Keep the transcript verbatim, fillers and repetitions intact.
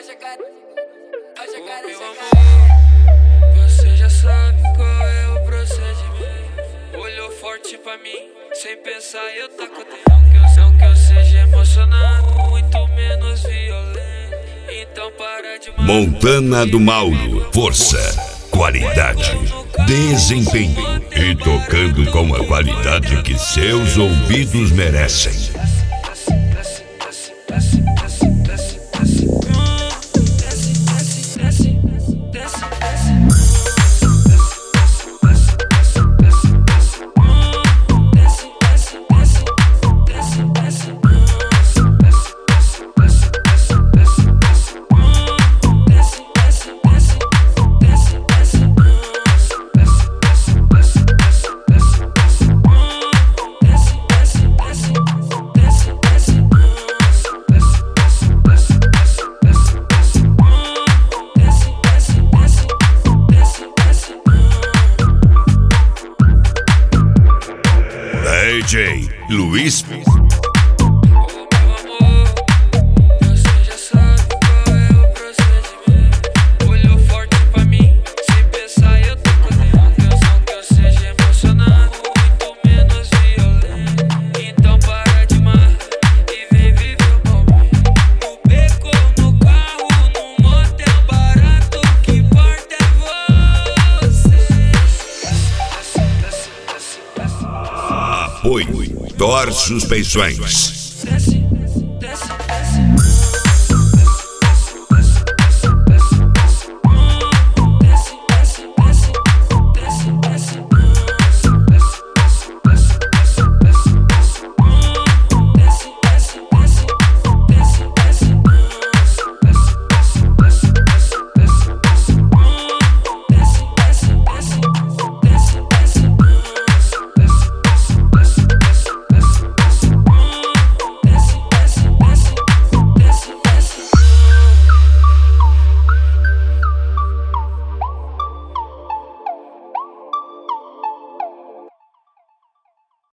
Hoje quero, hoje quero, Meu amor, você já sabe qual é o procedimento. Olhou forte pra mim, sem pensar eu taco dentro. Não que eu, não que eu seja emocionado, muito menos violento. Então para de matar. Montana do Mauro, força, qualidade, desempenho e tocando com a qualidade que seus ouvidos merecem. D J Luiz. Apoio Dor Suspensões.